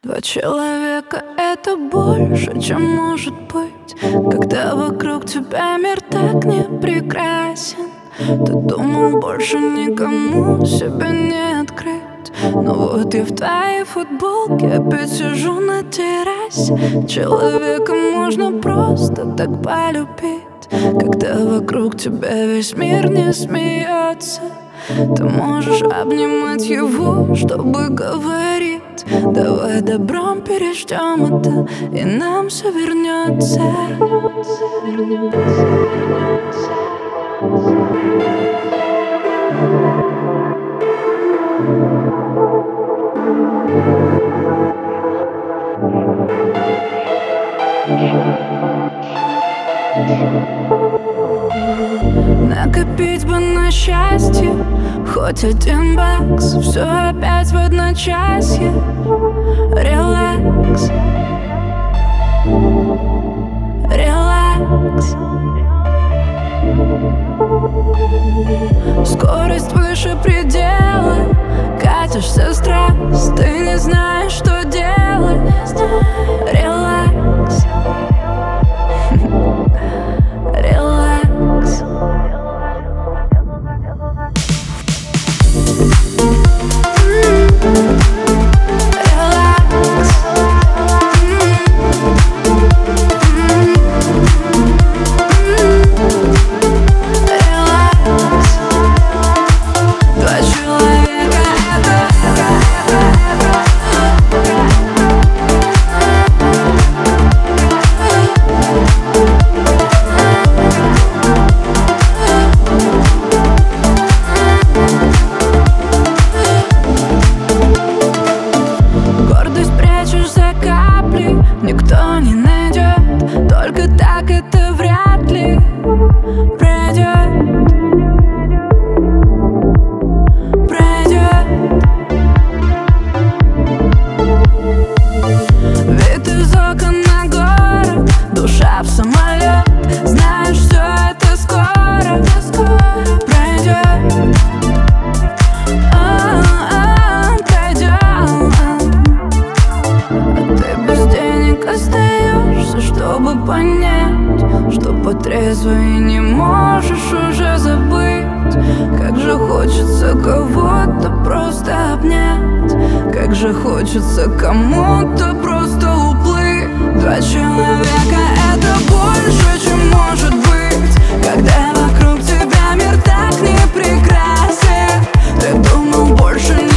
Два человека — это больше, чем может быть, когда вокруг тебя мир так не прекрасен. Ты думал, больше никому себя не открыть, но вот я в твоей футболке опять сижу на террасе. Человека можно просто так полюбить, когда вокруг тебя весь мир не смеется. Ты можешь обнимать его, чтобы говорить: давай добром переждем это, и нам все вернется. Накопить бы на счастье хоть $1, все опять в одночасье. Релакс, релакс. Скорость выше предела, катишься страсть, ты не знаешь, что делать. Релакс, релакс. Никто не найдет, только так это вряд ли пройдет. Вид из окон на город, душа в самолет. Знаешь, все это скоро пройдет. Остаешься, чтобы понять, что по трезвой не можешь уже забыть. Как же хочется кого-то просто обнять, как же хочется кому-то просто уплыть. Два человека — это больше, чем может быть, когда вокруг тебя мир так не прекрасен. Ты думал, больше не